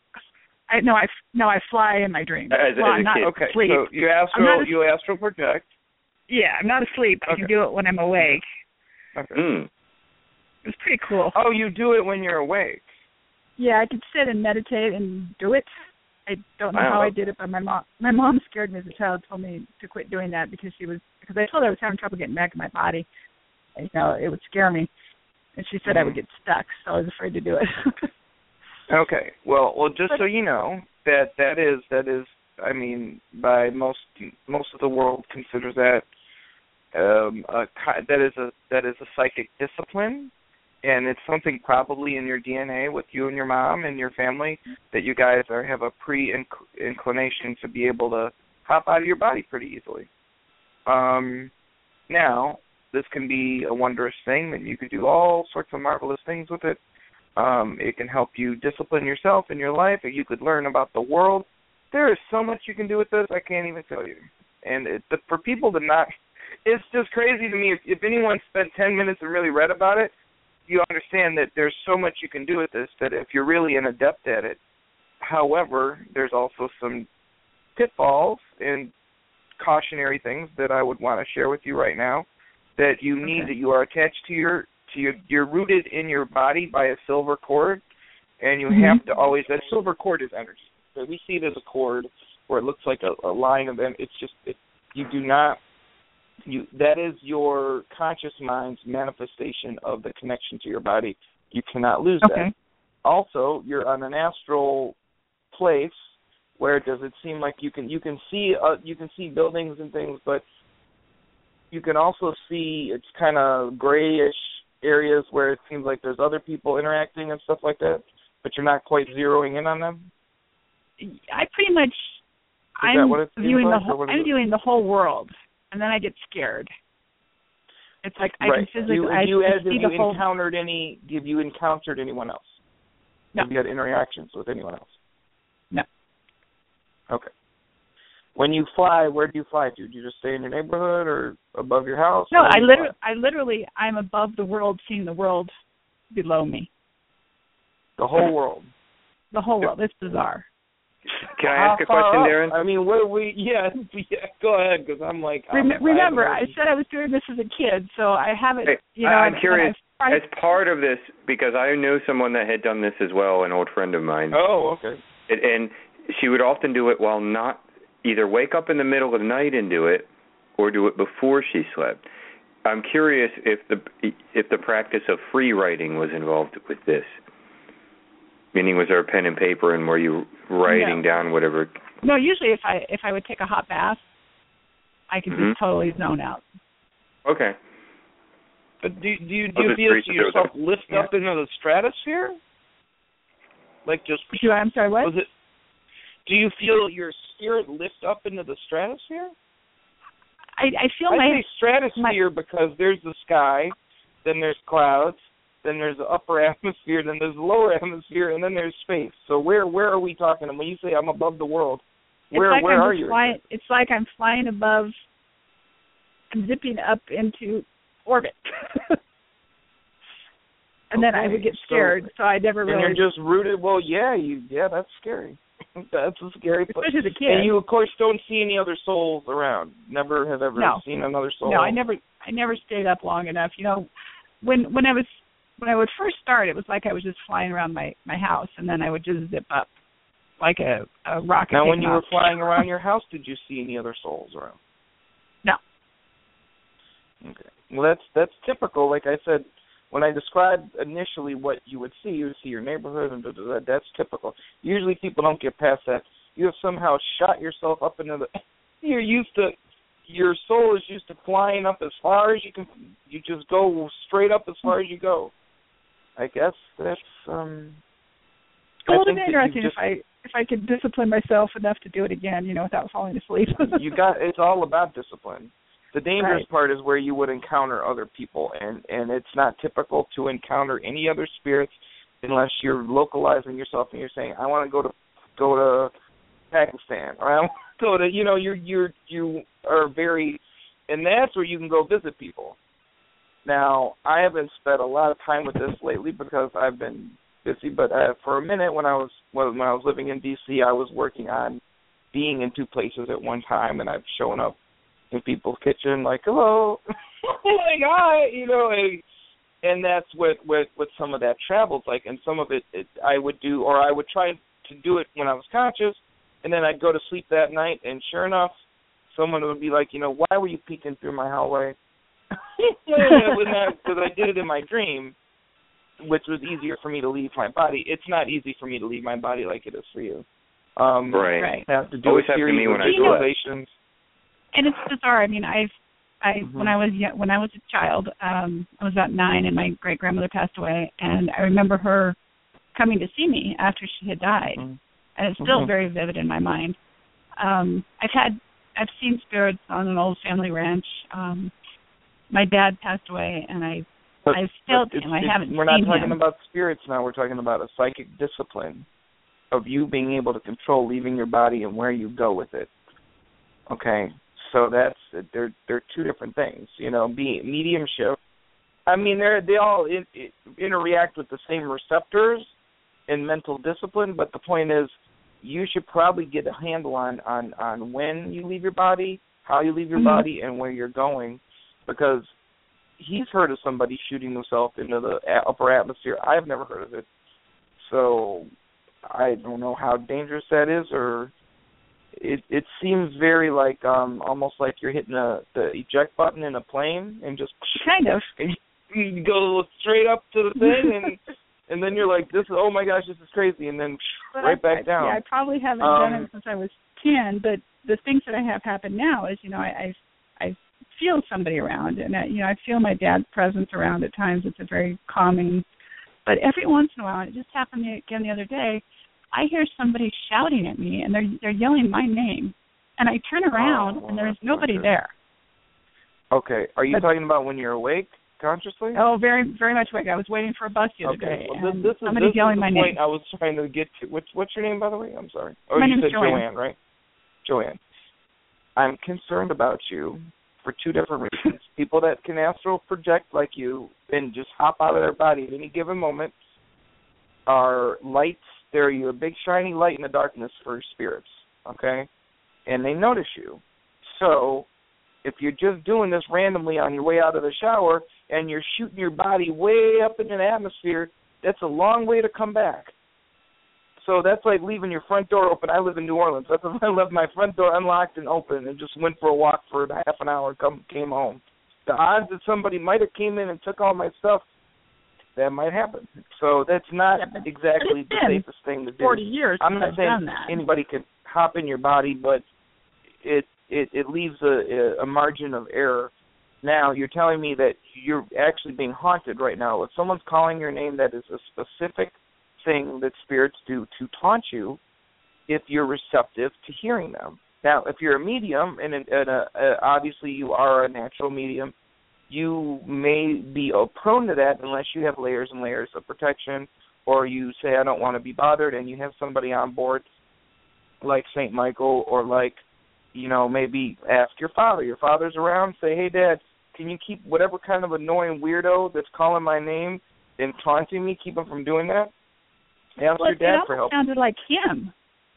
I fly in my dreams. As a not kid. Okay, asleep. So you astral project. Yeah, I'm not asleep. I can do it when I'm awake. Okay. It was pretty cool. Oh, you do it when you're awake? Yeah, I could sit and meditate and do it. I don't know how I did it, but my mom scared me as a child, told me to quit doing that because I told her I was having trouble getting back in my body. You know, it would scare me. And she said I would get stuck, so I was afraid to do it. Okay. Well, just so you know, that is I mean, by most of the world considers that that is a psychic discipline, and it's something probably in your DNA with you and your mom and your family that you guys have a pre-inclination to be able to hop out of your body pretty easily. Now, this can be a wondrous thing, and you could do all sorts of marvelous things with it. It can help you discipline yourself in your life, and you could learn about the world. There is so much you can do with this, I can't even tell you. And for people to not, it's just crazy to me. If anyone spent 10 minutes and really read about it, you understand that there's so much you can do with this, that if you're really an adept at it. However, there's also some pitfalls and cautionary things that I would want to share with you right now, that you need, that you are attached to you're rooted in your body by a silver cord, and you have to always, that silver cord is energy. So we see it as a cord where it looks like a line of, it's just, that is your conscious mind's manifestation of the connection to your body. You cannot lose that. Also, you're on an astral place where does it seem like you can see buildings and things, but you can also see it's kind of grayish areas where it seems like there's other people interacting and stuff like that, but you're not quite zeroing in on them. I pretty much I'm viewing the whole world, and then I get scared. It's like I can physically have you encountered anyone else? No. Have you had interactions with anyone else? No. Okay. When you fly, where do you fly to? Do you just stay in your neighborhood or above your house? No, I'm above the world, seeing the world below me. The whole world. The whole world. It's bizarre. Can I ask a question, Darren? I mean, what are we? Yeah, go ahead, because I'm like. Remember, I said I was doing this as a kid, so I haven't. I'm curious. As part of this, because I know someone that had done this as well, an old friend of mine. Oh, okay. And she would often do it while not. Either wake up in the middle of the night and do it, or do it before she slept. I'm curious if the practice of free writing was involved with this. Meaning, was there a pen and paper, and were you writing down whatever? No, usually if I would take a hot bath, I could just totally zone out. Okay. But do you feel yourself lift up into the stratosphere? Like just. I'm sorry. What? Do you feel your spirit lift up into the stratosphere? I feel I say stratosphere because there's the sky, then there's clouds, then there's the upper atmosphere, then there's the lower atmosphere, and then there's space. So where are we talking? When you say I'm above the world, where are you? It's like I'm flying above, I'm zipping up into orbit. And then I would get scared, so I never really... And you're just rooted, well, yeah, that's scary. That's a scary place. Especially the kids. And you, of course, don't see any other souls around. Never have ever seen another soul. No, I never stayed up long enough. You know, when I would first start, it was like I was just flying around my house, and then I would just zip up like a rocket. Now, when you were flying around your house, did you see any other souls around? No. Okay. Well, that's typical. Like I said, when I described initially what you would see your neighborhood, and that's typical. Usually people don't get past that. You have somehow shot yourself up into the... Your soul is used to flying up as far as you can. You just go straight up as far as you go. I guess that's... Well, it would be interesting if I could discipline myself enough to do it again, without falling asleep. It's all about discipline. The dangerous part is where you would encounter other people, and it's not typical to encounter any other spirits unless you're localizing yourself and you're saying, I want to go to Pakistan, or I want to go to, you are very, and that's where you can go visit people. Now, I haven't spent a lot of time with this lately because I've been busy, but for a minute when I was living in D.C., I was working on being in two places at one time, and I've shown up in people's kitchen, like, hello, like, hi, and that's what some of that travel's like, and some of it I would do, or I would try to do it when I was conscious, and then I'd go to sleep that night, and sure enough, someone would be like, why were you peeking through my hallway? Because I did it in my dream, which was easier for me to leave my body. It's not easy for me to leave my body like it is for you. Right. I have to do always happened to me when I do it. And it's bizarre. I mean, when I was a child, I was about 9, and my great grandmother passed away, and I remember her coming to see me after she had died, and it's still very vivid in my mind. I've seen spirits on an old family ranch. My dad passed away, and I haven't seen him. We're not talking about spirits now. We're talking about a psychic discipline of you being able to control leaving your body and where you go with it. Okay. So they're two different things, mediumship. I mean, they all interact with the same receptors in mental discipline, but the point is you should probably get a handle on when you leave your body, how you leave your body, and where you're going, because he's heard of somebody shooting himself into the upper atmosphere. I've never heard of it. So I don't know how dangerous that is, or... It seems very like almost like you're hitting the eject button in a plane and just kind of and you go straight up to the thing and then you're like, oh my gosh, this is crazy, and then right back down. Yeah, I probably haven't done it since I was 10, but the things that I have happen now is I feel somebody around, and I feel my dad's presence around at times. It's a very calming, but every once in a while, it just happened again the other day. I hear somebody shouting at me, and they're yelling my name, and I turn around, and there's nobody there. Okay. Are you talking about when you're awake, consciously? Oh, very, very much awake. I was waiting for a bus the other day, well, and somebody's yelling my name. I was trying to get to. What's your name, by the way? I'm sorry. My name is Joanne, right? Joanne. I'm concerned about you for two different reasons. People that can astral project like you and just hop out of their body at any given moment are lights. They're a big shiny light in the darkness for spirits, okay? And they notice you. So if you're just doing this randomly on your way out of the shower and you're shooting your body way up in an atmosphere, that's a long way to come back. So that's like leaving your front door open. I live in New Orleans. That's if I left my front door unlocked and open and just went for a walk for half an hour and came home. The odds that somebody might have came in and took all my stuff, that might happen. So that's not exactly the safest thing to do. 40 years I'm not saying anybody can hop in your body, but it leaves a margin of error. Now, you're telling me that you're actually being haunted right now. If someone's calling your name, that is a specific thing that spirits do to taunt you if you're receptive to hearing them. Now, if you're a medium, and obviously you are a natural medium, you may be prone to that unless you have layers and layers of protection, or you say, I don't want to be bothered, and you have somebody on board like St. Michael, or like, maybe ask your father. Your father's around, say, hey, Dad, can you keep whatever kind of annoying weirdo that's calling my name and taunting me, keep him from doing that? Ask your dad for help. It sounded like him.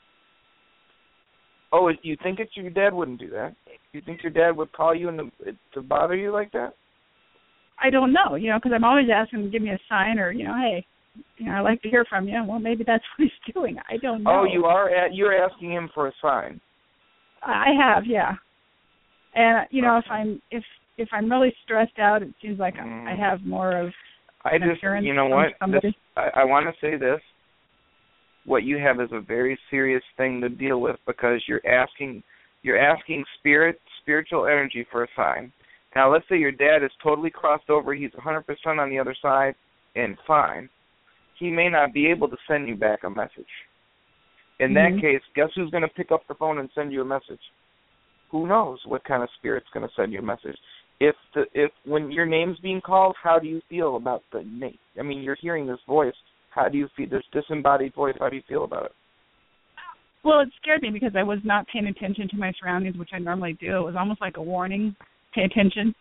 Oh, you think your dad wouldn't do that? You think your dad would call you to bother you like that? I don't know, because I'm always asking him to give me a sign, or, hey, I'd like to hear from you. Well, maybe that's what he's doing. I don't know. Oh, you're asking him for a sign. I have, yeah. And if I'm really stressed out, it seems like I have more of an assurance from somebody. I want to say this. What you have is a very serious thing to deal with, because you're asking spiritual energy for a sign. Now, let's say your dad is totally crossed over, he's 100% on the other side, and fine. He may not be able to send you back a message. In that case, guess who's going to pick up the phone and send you a message? Who knows what kind of spirit's going to send you a message? If when your name's being called, how do you feel about the name? I mean, you're hearing this voice. How do you feel, this disembodied voice? How do you feel about it? Well, it scared me because I was not paying attention to my surroundings, which I normally do. It was almost like a warning, pay attention.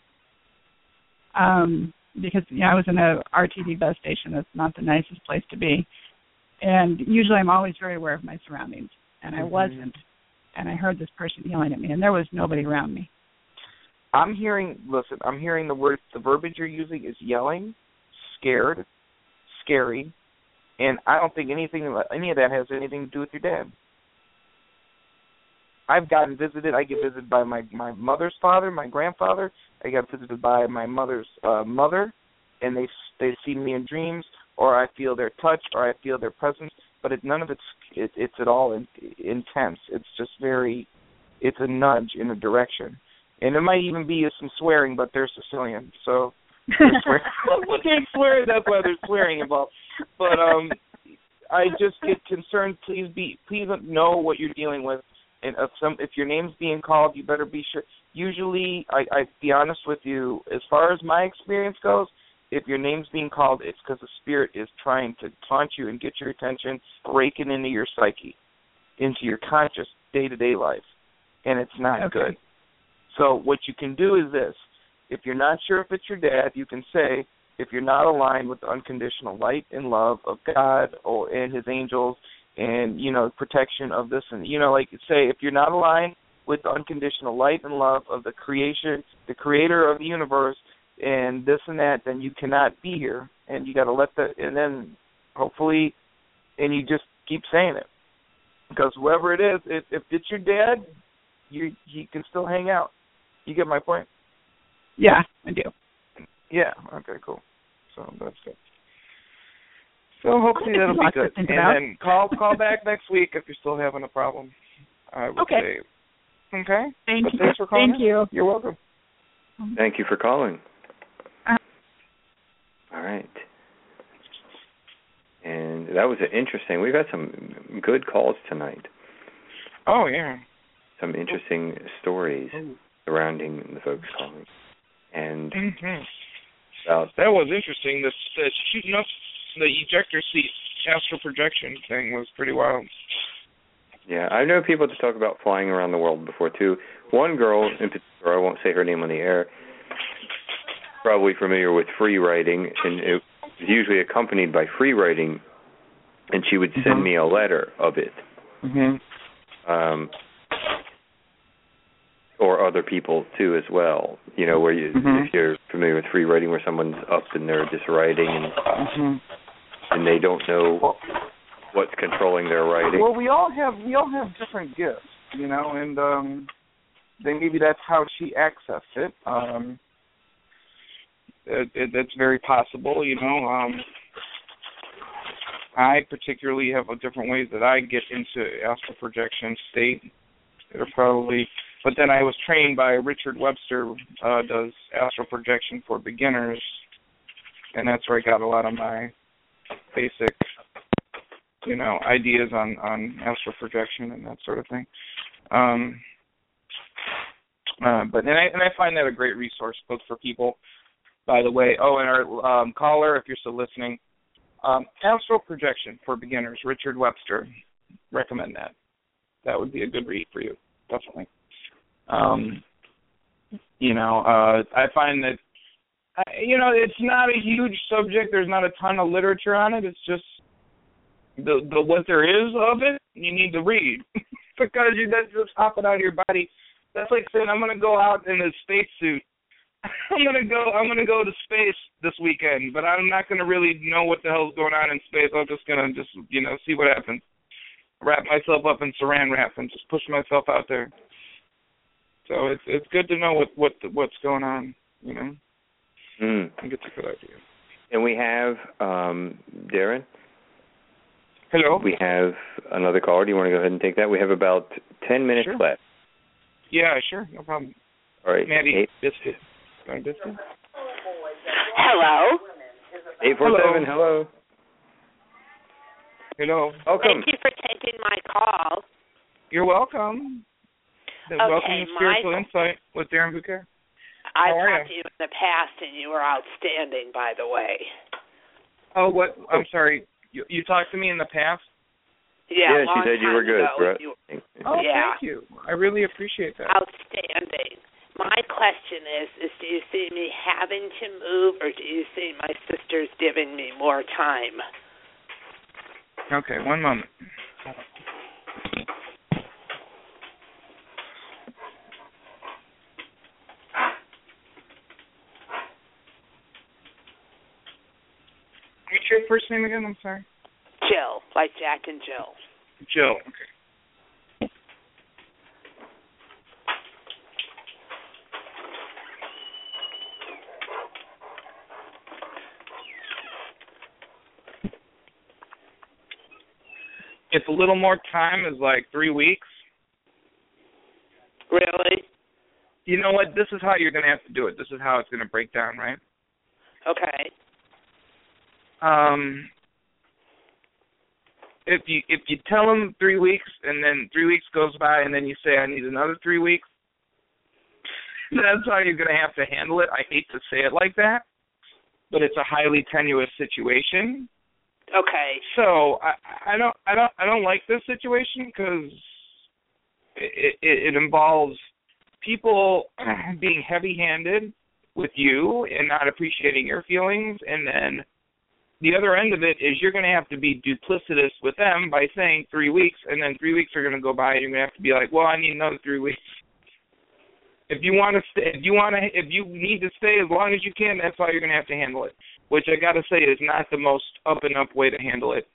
Because, I was in a RTD bus station. That's not the nicest place to be. And usually I'm always very aware of my surroundings, and I wasn't. And I heard this person yelling at me, and there was nobody around me. I'm hearing the verbiage you're using is yelling, scared, scary, and I don't think any of that has anything to do with your dad. I've gotten visited. I get visited by my mother's father, my grandfather. I got visited by my mother's mother, and they see me in dreams, or I feel their touch, or I feel their presence. But none of it's at all intense. It's just it's a nudge in a direction. And it might even be some swearing, but they're Sicilian, so when they swear, that's why there's swearing involved. But I just get concerned. Please know what you're dealing with. And if your name's being called, you better be sure. Usually, I be honest with you, as far as my experience goes, if your name's being called, it's because the spirit is trying to taunt you and get your attention, breaking into your psyche, into your conscious day-to-day life, and it's not good. So what you can do is this. If you're not sure if it's your dad, you can say, if you're not aligned with the unconditional light and love of God and his angels and, protection of this, and, like say, if you're not aligned with the unconditional light and love of the creation, the creator of the universe, and this and that, then you cannot be here. And you got to let that, and then hopefully, and you just keep saying it. Because whoever it is, if it's your dad, he can still hang out. You get my point? Yeah, I do. Yeah, okay, cool. So that's good. So hopefully that'll be good. And then call back next week if you're still having a problem. I would say. Okay? Thank you. Thanks for calling. Thank you. You're welcome. Thank you for calling. All right. And that was interesting. We've got some good calls tonight. Oh, yeah. Some interesting stories surrounding the folks calling. And that was interesting. The shooting up the ejector seat astral projection thing was pretty wild. Yeah, I know people to talk about flying around the world before, too. One girl in particular, I won't say her name on the air, probably familiar with free writing, and it was usually accompanied by free writing, and she would send me a letter of it. Or other people, too, as well. Where if you're familiar with free writing, where someone's up and they're just writing and they don't know what's controlling their writing. Well, we all have different gifts, and maybe that's how she accessed it. That's very possible, I particularly have different ways that I get into astral projection state. That are probably, but then I was trained by Richard Webster, does astral projection for beginners, and that's where I got a lot of my basic, ideas on astral projection and that sort of thing. But I find that a great resource book for people, by the way. Oh, and our caller, if you're still listening, Astral Projection for Beginners, Richard Webster. Recommend that. That would be a good read for you, definitely. I find that, it's not a huge subject. There's not a ton of literature on it. It's just the what there is of it, you need to read. Because that's just hopping out of your body. That's like saying, I'm going to go out in a spacesuit. I'm gonna go to space this weekend, but I'm not gonna really know what the hell's going on in space. I'm just gonna see what happens. Wrap myself up in saran wrap and just push myself out there. So it's good to know what's going on, I think it's a good idea. And we have Darren. Hello. We have another caller. Do you want to go ahead and take that? We have about 10 minutes left. Yeah, sure, no problem. All right, Maddie. Hello. 847. Hello. Hello. Welcome. Thank you for taking my call. You're welcome. Welcome to Spiritual Insight with Darren Bouquet. I've talked to you in the past, and you were outstanding, by the way. Oh, what? I'm sorry. You talked to me in the past? Yeah, she said you were good. Thank you. I really appreciate that. Outstanding. My question is do you see me having to move, or do you see my sisters giving me more time? Okay, one moment. What's your first name again? I'm sorry. Jill, like Jack and Jill. Jill, okay. It's a little more time, is like 3 weeks. Really? You know what? This is how you're going to have to do it. This is how it's going to break down, right? Okay. If you tell them 3 weeks and then 3 weeks goes by and then you say I need another 3 weeks, that's how you're going to have to handle it. I hate to say it like that, but it's a highly tenuous situation. Okay. So I don't like this situation because it involves people being heavy-handed with you and not appreciating your feelings, and then the other end of it is you're going to have to be duplicitous with them by saying 3 weeks, and then 3 weeks are going to go by, and you're going to have to be like, well, I need another 3 weeks. If you want to stay, if you need to stay as long as you can, that's how you're going to have to handle it. Which I got to say is not the most up and up way to handle it.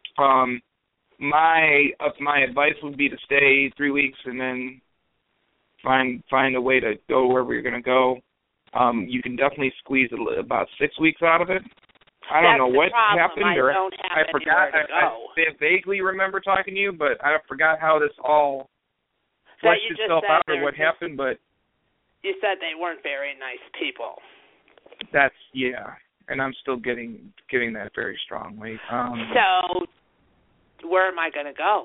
My advice would be to stay 3 weeks and then find a way to go wherever you're going to go. You can definitely squeeze about 6 weeks out of it. I don't know what happened, or I forgot. I vaguely remember talking to you, but I forgot how this all fleshed itself out or what happened. But you said they weren't very nice people. That's and I'm still getting that very strongly. So where am I going to go?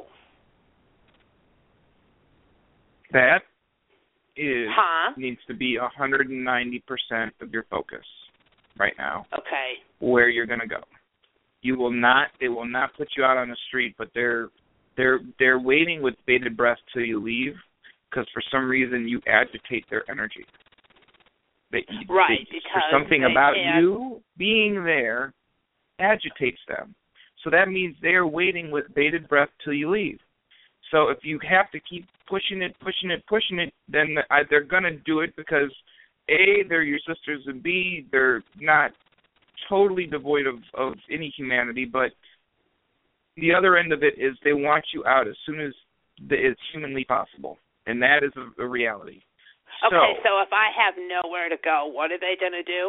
That needs to be 190% of your focus right now. Okay. Where you're going to go. They will not put you out on the street, but they're waiting with bated breath till you leave because for some reason you agitate their energy. Because something about you being there agitates them. So that means they're waiting with bated breath till you leave. So if you have to keep pushing it, then they're going to do it because A, they're your sisters, and B, they're not totally devoid of any humanity, but the other end of it is they want you out as soon as it's humanly possible, and that is a reality. Okay, so if I have nowhere to go, what are they going to do?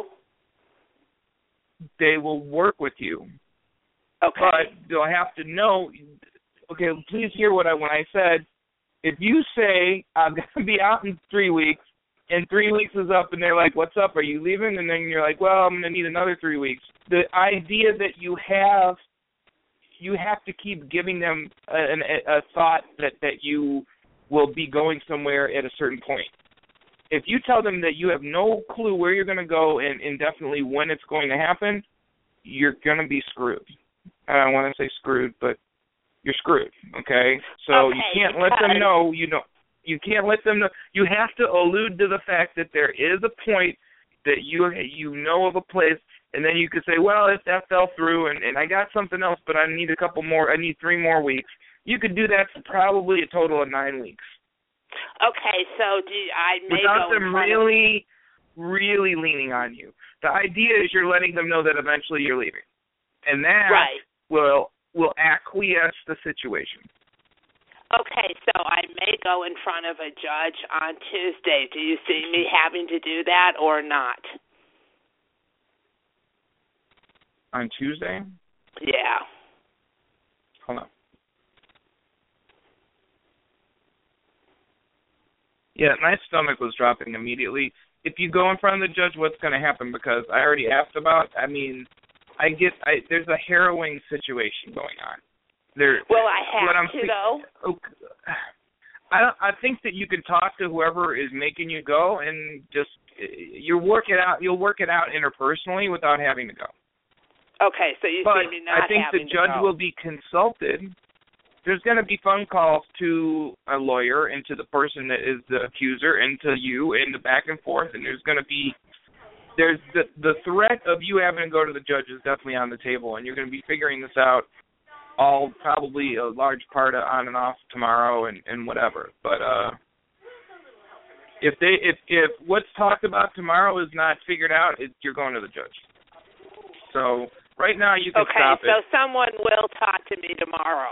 They will work with you. Okay. But they'll have to know, okay, please hear when I said, if you say, I'm going to be out in 3 weeks, and 3 weeks is up, and they're like, what's up, are you leaving? And then you're like, well, I'm going to need another 3 weeks. The idea that you have to keep giving them a thought that you will be going somewhere at a certain point. If you tell them that you have no clue where you're going to go and indefinitely when it's going to happen, you're going to be screwed. I don't want to say screwed, but you're screwed, okay? So you can't let them know you can't let them know. You have to allude to the fact that there is a point that you know of a place, and then you could say, well, if that fell through and I got something else, but I need 3 more weeks. You could do that for probably a total of 9 weeks. Okay, so without them really, really leaning on you. The idea is you're letting them know that eventually you're leaving, and that will acquiesce the situation. Okay, so I may go in front of a judge on Tuesday. Do you see me having to do that or not? On Tuesday? Yeah. Hold on. Yeah, my stomach was dropping immediately. If you go in front of the judge, what's going to happen? Because I already asked about, there's a harrowing situation going on. I have to, though. I think that you can talk to whoever is making you go and just, you'll work it out interpersonally without having to go. Okay, so you see me not having to go. I think the judge will be consulted. There's going to be phone calls to a lawyer and to the person that is the accuser and to you and the back and forth, and there's the threat of you having to go to the judge is definitely on the table, and you're going to be figuring this out all probably a large part of on and off tomorrow and whatever. But if what's talked about tomorrow is not figured out, you're going to the judge. So right now you can stop it. Okay, so someone will talk to me tomorrow.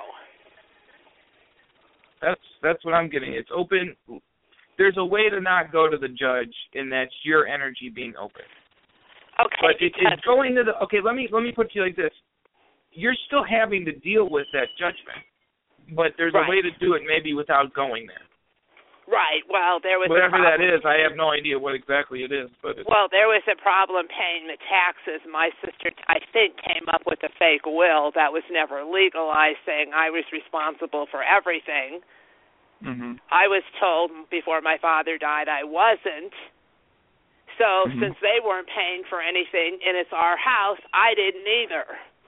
That's what I'm getting. It's open. There's a way to not go to the judge, and that's your energy being open. Okay. But it's going to the. Okay, let me put you like this. You're still having to deal with that judgment, but there's a way to do it maybe without going there. Right. Well, there was whatever that is. I have no idea what exactly it is, but there was a problem paying the taxes. My sister, I think, came up with a fake will that was never legalized, saying I was responsible for everything. Mm-hmm. I was told before my father died I wasn't. So since they weren't paying for anything and it's our house, I didn't either.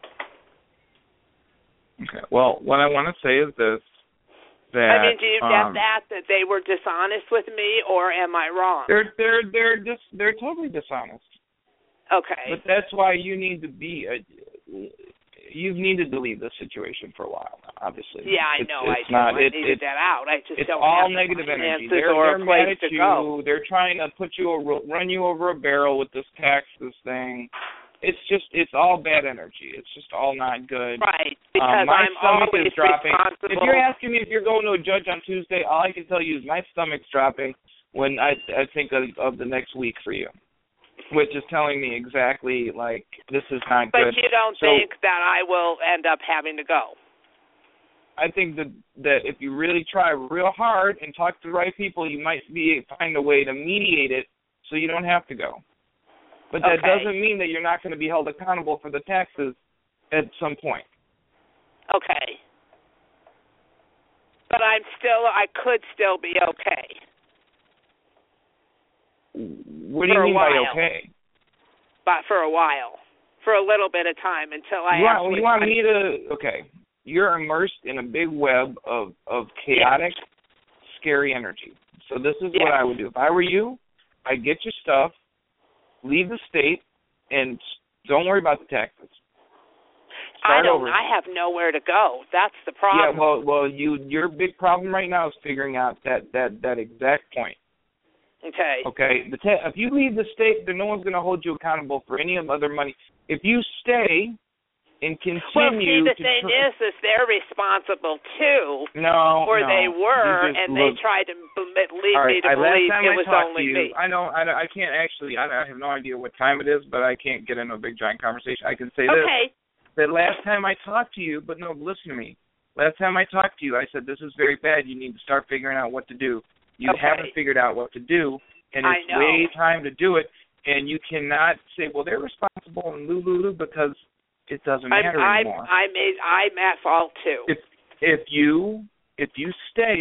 Okay. Well, what I want to say is this. Do you get that they were dishonest with me, or am I wrong? They're totally dishonest. Okay. But that's why you need to be. You've needed to leave this situation for a while now, obviously. Yeah, I know. I needed that out. I just don't all have negative energy. They're mad at you. Go. They're trying to run you over a barrel with this thing. It's all bad energy. It's just all not good. Right, because my I'm stomach always is dropping. responsible. If you're asking me if you're going to a judge on Tuesday, all I can tell you is my stomach's dropping when I think of the next week for you, which is telling me exactly, like, this is not good. But you don't think that I will end up having to go? I think that if you really try real hard and talk to the right people, you might find a way to mediate it so you don't have to go. But that doesn't mean that you're not going to be held accountable for the taxes at some point. Okay. But I could still be okay. What do you mean by okay? But for a while. For a little bit of time until I You want me to... Okay. You're immersed in a big web of chaotic, scary energy. So this is what I would do. If I were you, I'd get your stuff, leave the state, and don't worry about the taxes. Start over. I have nowhere to go. That's the problem. Yeah, well, your big problem right now is figuring out that exact point. Okay. Okay. If you leave the state, then no one's going to hold you accountable for any other money. If you stay and continue. Well, see, the thing is they're responsible too. No. They were, and they tried to lead me to believe it was only me. I know. I can't actually. I have no idea what time it is, but I can't get into a big giant conversation. I can say this. That last time I talked to you, but no, listen to me. Last time I talked to you, I said this is very bad. You need to start figuring out what to do. You haven't figured out what to do, and it's way time to do it. And you cannot say, well, they're responsible and because it doesn't matter anymore. I'm at fault too. If you stay,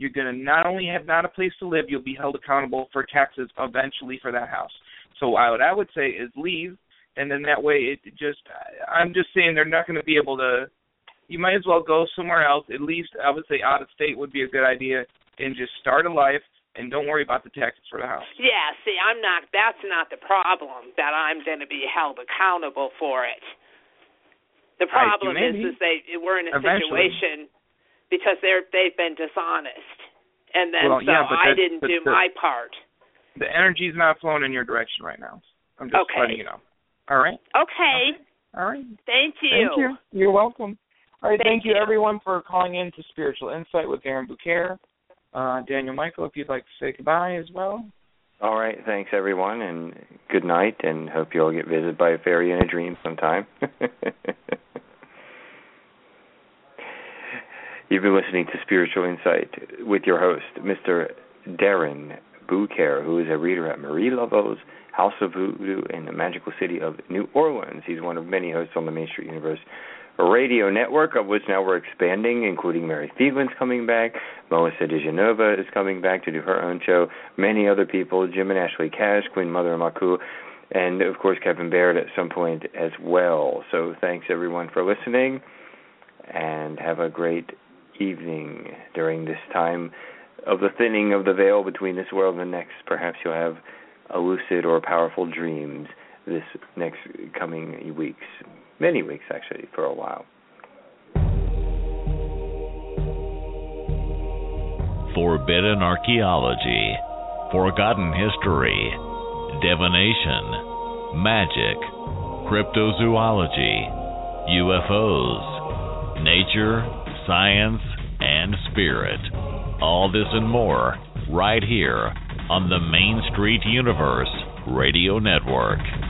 you're going to not only have not a place to live, you'll be held accountable for taxes eventually for that house. So what I would say is leave, and then that way I'm just saying they're not going to be able to, you might as well go somewhere else. At least I would say out of state would be a good idea, and just start a life. And don't worry about the taxes for the house. Yeah, see, that's not the problem, that I'm going to be held accountable for it. The problem is we're in a situation because they've been dishonest. And then I didn't do my part. The energy's not flowing in your direction right now. I'm just letting you know. All right? Okay. All right. Thank you. Thank you. You're welcome. All right, thank you everyone for calling in to Spiritual Insight with Darren Bouquet. Daniel Michael, if you'd like to say goodbye as well. All right, thanks everyone, and good night, and hope you all get visited by a fairy in a dream sometime. You've been listening to Spiritual Insight with your host, Mr. Darren Bouquet, who is a reader at Marie Laveau's House of Voodoo in the magical city of New Orleans. He's one of many hosts on the Main Street Universe Radio Network, of which now we're expanding, including Mary Thielen's coming back, Melissa DeGenova is coming back to do her own show, many other people, Jim and Ashley Cash, Queen Mother and Maku, and of course Kevin Baird at some point as well. So thanks everyone for listening, and have a great evening during this time of the thinning of the veil between this world and the next. Perhaps you'll have a lucid or powerful dreams this next coming weeks. Many weeks, actually, for a while. Forbidden archaeology, forgotten history, divination, magic, cryptozoology, UFOs, nature, science, and spirit. All this and more right here on the Main Street Universe Radio Network.